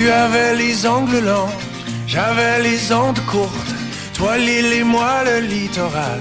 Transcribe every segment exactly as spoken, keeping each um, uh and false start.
Tu avais les ongles longs, j'avais les ondes courtes, toi l'île et moi le littoral.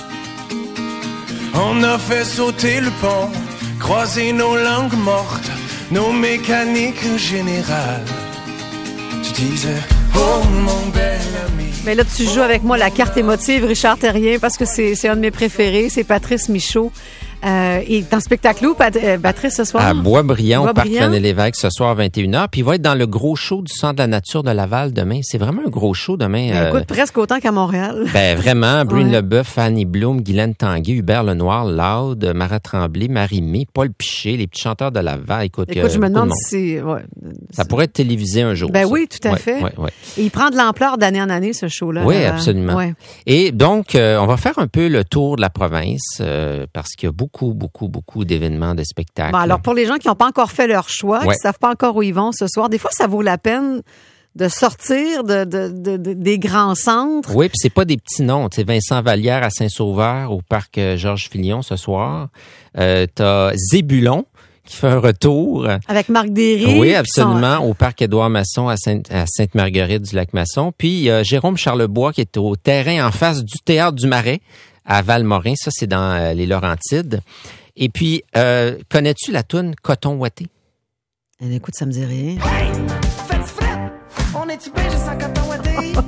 On a fait sauter le pont, croiser nos langues mortes, nos mécaniques générales. Tu disais, oh mon bel ami. Mais là, tu joues avec moi la carte émotive, Richard Terrien, parce que c'est, c'est un de mes préférés, c'est Patrice Michaud. Euh, il est en spectacle où, Pat- euh, Patrice, ce soir? À Boisbriand, au Parc Boisbriand. René-Lévesque, ce soir, vingt et une heures. Puis il va être dans le gros show du Centre de la nature de Laval demain. C'est vraiment un gros show demain. Ben, écoute, euh, presque autant qu'à Montréal. Ben vraiment. Brune ouais. Leboeuf, Fanny Bloom, Guylaine Tanguay, Hubert Lenoir, Loud, Marat Tremblay, Marie-Mé, Paul Piché, les petits chanteurs de Laval. Écoute, écoute je me demande si... Ouais, ça pourrait être télévisé un jour. Ben ça. oui, tout à ouais, fait. Ouais, ouais. Et il prend de l'ampleur d'année en année, ce show-là. Oui, là. absolument. Ouais. Et donc, euh, on va faire un peu le tour de la province euh, parce qu'il y a beaucoup, beaucoup, beaucoup d'événements, de spectacles. Bon, alors, pour les gens qui n'ont pas encore fait leur choix, ouais. qui ne savent pas encore où ils vont ce soir, des fois, ça vaut la peine de sortir de, de, de, de, des grands centres. Oui, puis c'est pas des petits noms. Tu sais, Vincent Vallière à Saint-Sauveur, au parc Georges Filion ce soir. Euh, t'as Zébulon qui fait un retour. Avec Marc Derry. Oui, absolument, sont... au parc Édouard Masson à, Sainte, à Sainte-Marguerite du Lac-Masson. Puis il y a Jérôme Charlebois qui est au terrain en face du Théâtre du Marais à Val-Morin. Ça, c'est dans euh, les Laurentides. Et puis, euh, connais-tu la toune Coton Ouaté? Eh, écoute, ça me dit rien. Hey, faites fret, on est-tu bien juste en coton ouaté?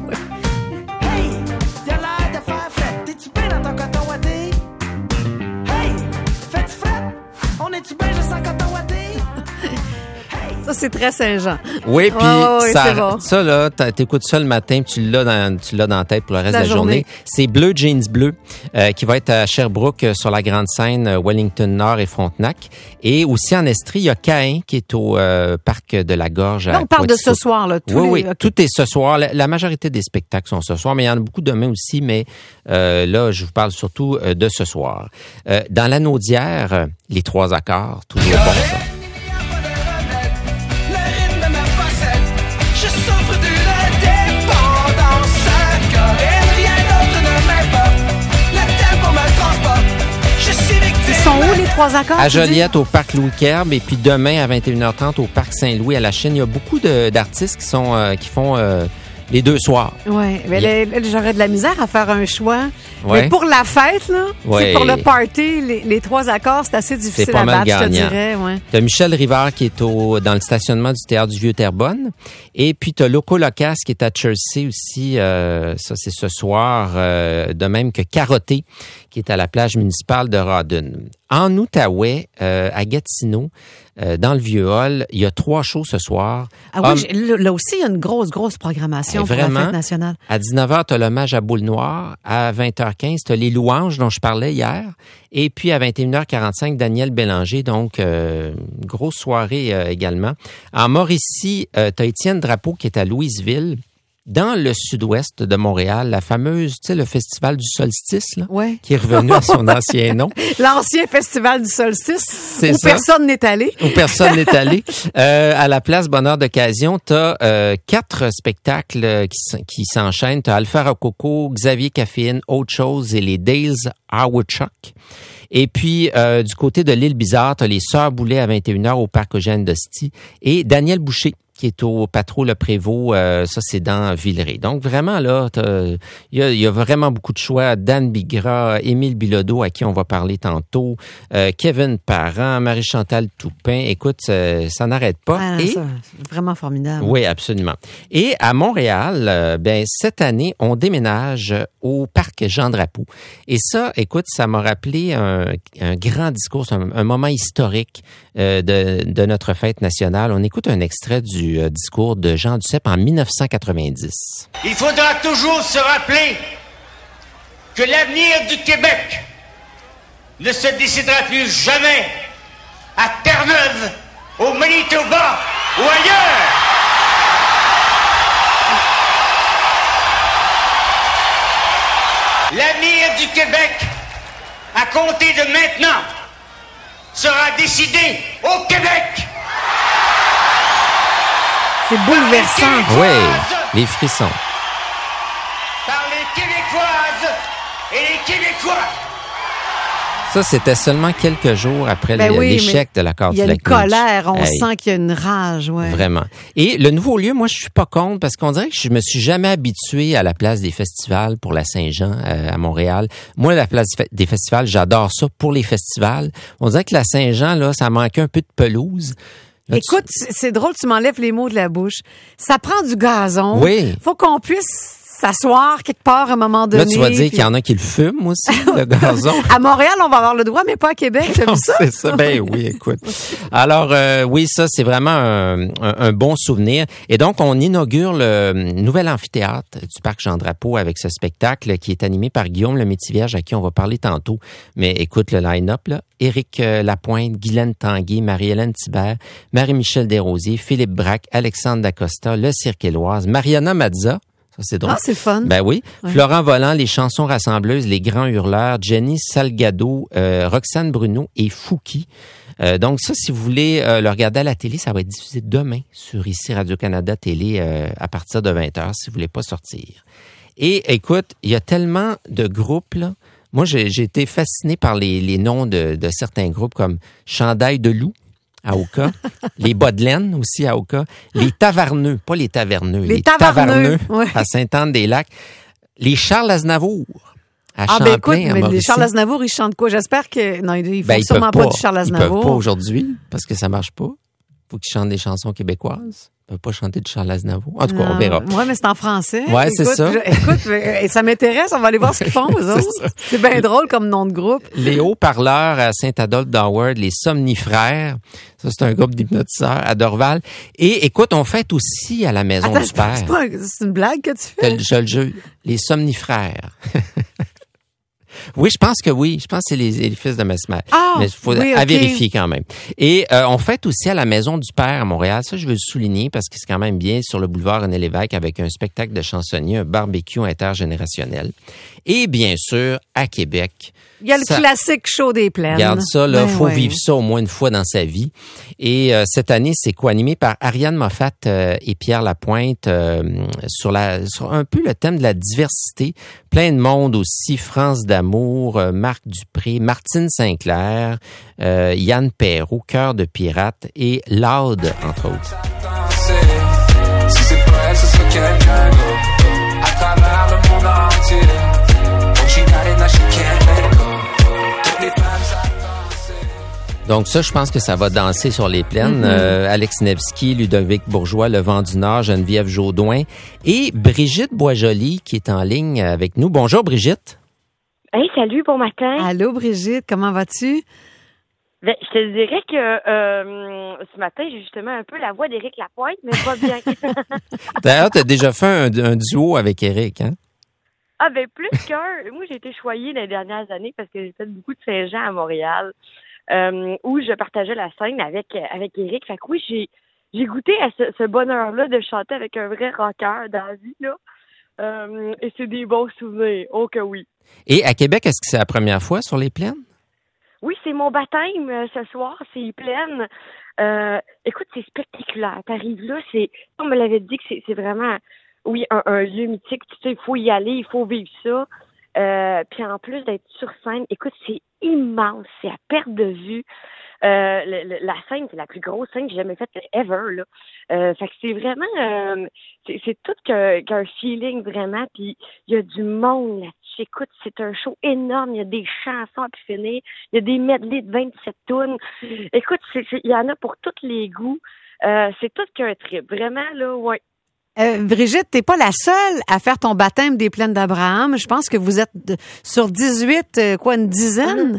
Hey, y'a l'air de faire fret, t'es-tu bien dans ton coton ouaté? Hey, faites fret, on est-tu bien juste en coton ouaté? Ça, c'est très Saint-Jean. Oui, puis oh, oui, ça, bon. ça, là, t'écoutes ça le matin, tu l'as dans, tu l'as dans la tête pour le reste la de la journée. journée. C'est Bleu Jeans Bleu, euh, qui va être à Sherbrooke euh, sur la grande scène euh, Wellington Nord et Frontenac. Et aussi en Estrie, il y a Caïn qui est au euh, parc de la Gorge. Là, à on parle Coaticeau. de ce soir, là. Tous oui, les... oui, okay. tout est ce soir. La, la majorité des spectacles sont ce soir, mais il y en a beaucoup demain aussi, mais euh, là, je vous parle surtout euh, de ce soir. Euh, dans l'Anaudière, euh, les trois accords, toujours bon, ça. Ils sont où, les trois accords? À Joliette, au parc Louis-Kerbe, et puis demain à vingt et une heures trente au parc Saint-Louis à la Chine. Il y a beaucoup de, d'artistes qui sont euh, qui font euh, les deux soirs. Oui, mais Yeah. là, j'aurais de la misère à faire un choix. Ouais. Mais pour la fête, là, Ouais. pour le party, les, les trois accords, c'est assez difficile C'est pas à mal battre, je te gagnant. dirais. Ouais. T'as Michel Rivard qui est au dans le stationnement du Théâtre du Vieux-Terrebonne. Et puis t'as Loco Locas qui est à Chersey aussi. Euh, ça, c'est ce soir. Euh, de même que Carotté qui est à la plage municipale de Rawdon. En Outaouais, euh, à Gatineau, euh, dans le Vieux-Hall, il y a trois shows ce soir. Ah oui, Homme, j'ai- là, là aussi, il y a une grosse, grosse programmation Eh, pour la vraiment? fête nationale. À dix-neuf heures, tu as l'hommage à Boule Noire. À vingt heures quinze, tu as les louanges dont je parlais hier. Et puis à vingt et une heures quarante-cinq, Daniel Bélanger. Donc, euh, grosse soirée euh, également. En Mauricie, euh, tu as Étienne Drapeau qui est à Louisville. Dans le sud-ouest de Montréal, la fameuse, tu sais, le festival du solstice, là, Ouais. qui est revenu à son ancien nom. L'ancien festival du solstice, C'est où ça. personne n'est allé. Où personne n'est allé. Euh, à la place Bonheur d'occasion, tu as euh, quatre spectacles qui, s- qui s'enchaînent. Tu as Alpha Rococo, Xavier Caffeine, Autre Chose et les Dales Howard Chuck. Et puis, euh, du côté de l'île Bizarre, tu as les Sœurs Boulet à vingt et une heures au Parc Eugène d'Hostie et Daniel Boucher qui est au Patro Le Prévost, euh, ça c'est dans Villeray. Donc vraiment là, il y a, y a vraiment beaucoup de choix. Dan Bigra, Émile Bilodeau à qui on va parler tantôt, euh, Kevin Parent, Marie-Chantal Toupin. Écoute, ça, ça n'arrête pas. Ah, non, Et ça, c'est vraiment formidable. oui, absolument. Et à Montréal, euh, ben cette année, on déménage au parc Jean Drapeau. Et ça, écoute, ça m'a rappelé un, un grand discours, un, un moment historique euh, de, de notre fête nationale. On écoute un extrait du euh, discours de Jean Duceppe en dix-neuf cent quatre-vingt-dix. Il faudra toujours se rappeler que l'avenir du Québec ne se décidera plus jamais à Terre-Neuve, au Manitoba ou ailleurs. L'avenir du Québec, à compter de maintenant, sera décidé au Québec. C'est bouleversant. Oui, les frissons. Par les Québécoises et les Québécois. Ça, c'était seulement quelques jours après Ben le- oui, l'échec de l'accord Il du y a une lac Meech. colère, on Hey, sent qu'il y a une rage, ouais. Vraiment. Et le nouveau lieu, moi, je suis pas contre parce qu'on dirait que je me suis jamais habitué à la place des festivals pour la Saint-Jean euh, à Montréal. Moi, la place des festivals, j'adore ça pour les festivals. On dirait que la Saint-Jean, là, ça manquait un peu de pelouse. Là, tu- Écoute, c'est c'est drôle, tu m'enlèves les mots de la bouche. Ça prend du gazon. Oui. Faut qu'on puisse s'asseoir quelque part à un moment donné. Là, tu vas dire puis- qu'il y en a qui le fument aussi, le gazon. À Montréal, on va avoir le droit, mais pas à Québec, t'as vu ça? C'est ça. Ben oui, écoute. Alors, euh, oui, ça, c'est vraiment un, un, un bon souvenir. Et donc, on inaugure le nouvel amphithéâtre du Parc Jean-Drapeau avec ce spectacle qui est animé par Guillaume le Métivierge, à qui on va parler tantôt. Mais écoute le line-up, là. Éric euh, Lapointe, Guylaine Tanguay, Marie-Hélène Thibert, Marie-Michel Desrosiers, Philippe Braque, Alexandre Dacosta, Le Cirque Éloise, Mariana Mazza. Ça, c'est drôle. Ah, c'est fun. Ben oui. Ouais. Florent Volant, Les Chansons Rassembleuses, Les Grands Hurleurs, Jenny Salgado, euh, Roxane Bruno et Fouki. Euh, donc ça, si vous voulez euh, le regarder à la télé, ça va être diffusé demain sur ici Radio-Canada Télé euh, à partir de vingt heures si vous voulez pas sortir. Et écoute, il y a tellement de groupes, là. Moi, j'ai, j'ai été fasciné par les, les noms de, de certains groupes comme Chandail de loup à Oka, les Bas de laine aussi à Oka, les Taverneux, pas les Taverneux, Les Taverneux, ouais. à Sainte-Anne-des-Lacs, les Charles Aznavour à Ah, Champlain, ben écoute, à mais les Mauricie. Charles Aznavour, ils chantent quoi? J'espère que, non, ils font Ben, ils sûrement peuvent pas, du Charles Ils peuvent pas Aznavour. aujourd'hui parce que ça marche pas. Faut qu'ils chantent des chansons québécoises. Ils peuvent pas chanter du Charles Aznavour. En tout cas, on verra. Oui, mais c'est en français. Ouais, c'est Écoute, ça. je- écoute, mais, ça m'intéresse, on va aller voir ce qu'ils font, eux C'est autres. ça. C'est bien drôle comme nom de groupe. Les haut-parleurs à Saint-Adolphe d'Howard, les Somnifrères. Ça, c'est un groupe d'hypnotiseurs à Dorval. Et écoute, on fête aussi à la Maison Attends, du c'est Père. c'est pas un- c'est une blague que tu Je, fais? le- je le jure. Les Somnifrères. Oui, je pense que oui. Je pense que c'est les, les fils de Mesmer. Ah, Mais il faut oui, à ok. vérifier quand même. Et euh, on fête aussi à la Maison du Père à Montréal. Ça, je veux le souligner parce que c'est quand même bien sur le boulevard René-Lévesque avec un spectacle de chansonniers, un barbecue intergénérationnel. Et bien sûr, à Québec. Il y a le Ça- classique show des plaines. Regarde ça, là, Ben faut ouais. vivre ça au moins une fois dans sa vie. Et euh, cette année, c'est co-animé par Ariane Moffat euh, et Pierre Lapointe euh, sur la sur un peu le thème de la diversité. Plein de monde aussi, France d'amour, euh, Marc Dupré, Martine Sinclair, euh, Yann Perrault, Cœur de pirate et Laude, entre autres. Si c'est pas elle, ce serait quelqu'un d'autre. À travers le monde entier. Oh, she got it, now she can't let go. Toutes les femmes savent danser. Donc ça, je pense que ça va danser sur les plaines. Mm-hmm. Euh, Alex Nevsky, Ludovic Bourgeois, Le Vent du Nord, Geneviève Jaudoin et Brigitte Boisjoli qui est en ligne avec nous. Bonjour Brigitte. Hey, salut, bon matin. Allô, Brigitte, comment vas-tu? Ben, je te dirais que euh, ce matin, j'ai justement un peu la voix d'Éric Lapointe, mais pas bien. D'ailleurs, tu as déjà fait un, un duo avec Eric, hein? Ah ben plus qu'un. Moi, j'ai été choyée les dernières années parce que j'ai fait beaucoup de Saint-Jean à Montréal, euh, où je partageais la scène avec avec Éric. Fait que oui, j'ai j'ai goûté à ce, ce bonheur-là de chanter avec un vrai rocker dans la vie, là. Euh, et c'est des bons souvenirs. Oh que oui. Et à Québec, est-ce que c'est la première fois sur les plaines? Oui, c'est mon baptême euh, ce soir, c'est pleine. Euh, écoute, c'est spectaculaire. T'arrives là, c'est, on me l'avait dit que c'est, c'est vraiment, oui, un, un lieu mythique. Tu sais, il faut y aller, il faut vivre ça. Euh, puis en plus d'être sur scène, écoute, c'est immense, c'est à perte de vue. Euh, le, le, la scène, c'est la plus grosse scène que j'ai jamais faite ever, là. Euh, fait que c'est vraiment, euh, c'est, c'est tout qu'un, qu'un feeling vraiment. Puis il y a du monde là-dessus. Écoute, c'est un show énorme. Il y a des chansons à pu finir. Il y a des medleys de vingt-sept tunes. Écoute, c'est, c'est, il y en a pour tous les goûts. Euh, c'est tout qu'un trip. Vraiment, là, ouais. Euh, Brigitte, t'es pas la seule à faire ton baptême des plaines d'Abraham. Je pense que vous êtes de- sur dix-huit, euh, quoi, une dizaine?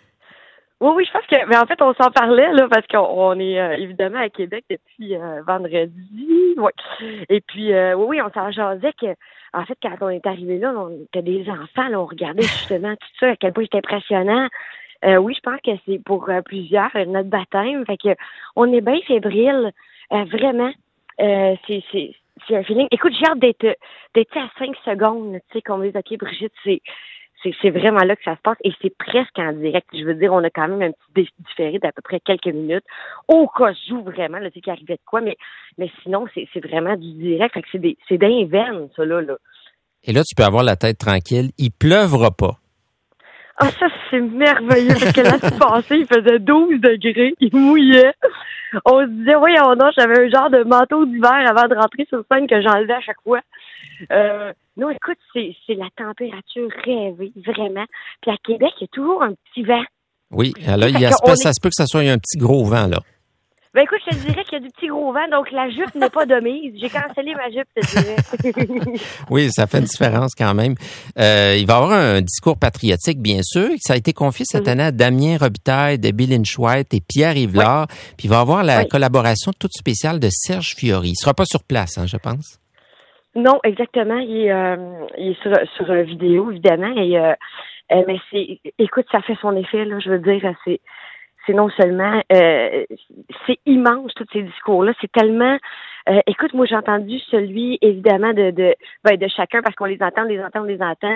Oui, oui, je pense que, mais en fait, on s'en parlait, là, parce qu'on on est euh, évidemment à Québec depuis euh, vendredi. Ouais. Et puis, euh, oui, oui, on s'en jasait que, en fait, quand on est arrivé là, on était des enfants, là, on regardait justement tout ça, à quel point c'était impressionnant. Euh, oui, je pense que c'est pour euh, plusieurs euh, notre baptême. Fait que on est bien fébrile, euh, vraiment. Euh, c'est, c'est, c'est un feeling. Écoute, j'ai hâte d'être, d'être à cinq secondes, tu sais, qu'on me dise, OK, Brigitte, c'est, c'est, c'est vraiment là que ça se passe et c'est presque en direct. Je veux dire, on a quand même un petit différé d'à peu près quelques minutes. Au cas où, vraiment, là, tu sais, qu'il arrivait de quoi, mais, mais sinon, c'est, c'est vraiment du direct. Fait que c'est des, c'est d'un ça, là, là. Et là, tu peux avoir la tête tranquille. Il pleuvra pas. Ah, ça, c'est merveilleux parce que là, c'est passé, il faisait douze degrés, il mouillait. On se disait, oui, oh non, j'avais un genre de manteau d'hiver avant de rentrer sur scène que j'enlevais à chaque fois. Euh, non, écoute, c'est, c'est la température rêvée, vraiment. Puis à Québec, il y a toujours un petit vent. Oui, là, il y a, ça, est... ça se peut que ça soit un petit gros vent, là. Ben écoute, je te dirais qu'il y a du petit gros vent, donc la jupe n'est pas de mise. J'ai cancellé ma jupe, je te dirais. Oui, ça fait une différence quand même. Euh, il va y avoir un discours patriotique, bien sûr. Ça a été confié cette mm-hmm. année à Damien Robitaille, Debbie Lynch-White et Pierre Yvelard. Oui. Puis il va y avoir la oui. collaboration toute spéciale de Serge Fiori. Il sera pas sur place, hein, je pense. Non, exactement. Il est, euh, il est sur, sur une vidéo, évidemment. Et, euh, euh, mais c'est, écoute, ça fait son effet, là. Je veux dire, c'est... C'est non seulement, euh, c'est immense tous ces discours-là, c'est tellement, euh, écoute, moi j'ai entendu celui évidemment de de ben, de chacun parce qu'on les entend, on les entend, on les entend.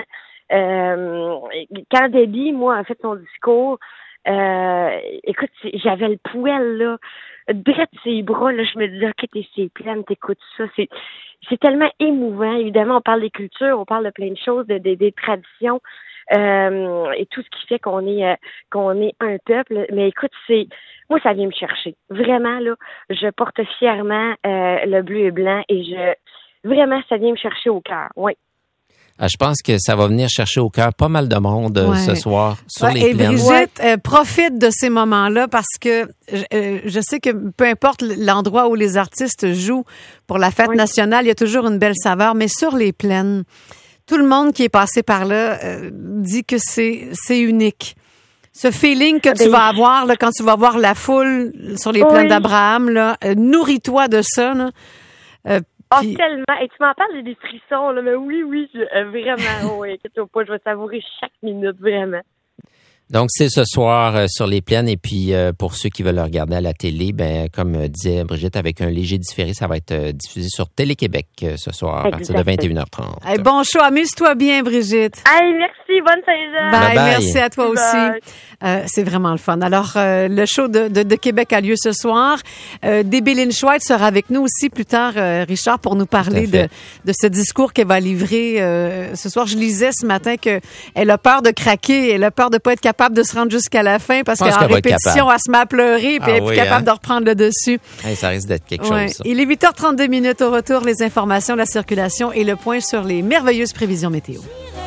Euh, quand Debbie, moi, a fait son discours, euh, écoute, j'avais le poil là, drette ses bras là, je me disais ok, t'es c'est pleine, t'écoutes ça, c'est c'est tellement émouvant. Évidemment, on parle des cultures, on parle de plein de choses, de, de des traditions. Euh, et tout ce qui fait qu'on est euh, qu'on est un peuple. Mais écoute, c'est moi, ça vient me chercher. Vraiment, là, je porte fièrement euh, le bleu et blanc et je vraiment, ça vient me chercher au cœur. Oui. Ah, je pense que ça va venir chercher au cœur pas mal de monde euh, ouais. ce soir sur ouais, les et plaines. Brigitte, euh, profite de ces moments-là parce que euh, je sais que peu importe l'endroit où les artistes jouent pour la fête oui. nationale, il y a toujours une belle saveur, mais sur les plaines, tout le monde qui est passé par là euh, dit que c'est c'est unique. Ce feeling que tu vas avoir là, quand tu vas voir la foule sur les oui. plaines d'Abraham, là, euh, nourris-toi de ça. Là. Euh, oh, pis... tellement. Et tu m'en parles, j'ai des frissons, là, mais oui, oui, je, euh, vraiment, oui, inquiète-toi pas, je vais savourer chaque minute, vraiment. Donc, c'est ce soir euh, sur les plaines. Et puis, euh, pour ceux qui veulent le regarder à la télé, ben comme euh, disait Brigitte, avec un léger différé, ça va être euh, diffusé sur Télé-Québec euh, ce soir, exact. À partir de vingt et une heures trente. Hey, bon show, amuse-toi bien, Brigitte. Hey, merci, bonne saison. Bye, bye. Merci à toi bye aussi. Euh, c'est vraiment le fun. Alors, euh, le show de, de, de Québec a lieu ce soir. Euh, Debbie Lynch-White sera avec nous aussi plus tard, euh, Richard, pour nous parler de, de ce discours qu'elle va livrer euh, ce soir. Je lisais ce matin qu'elle a peur de craquer, elle a peur de pas être capable de se rendre jusqu'à la fin parce qu'en répétition, elle se met à pleurer et ah, elle est oui, plus capable hein? de reprendre le dessus. Hey, ça risque d'être quelque ouais. chose. Ça. Il est huit heures trente-deux minutes au retour, les informations, la circulation et le point sur les merveilleuses prévisions météo.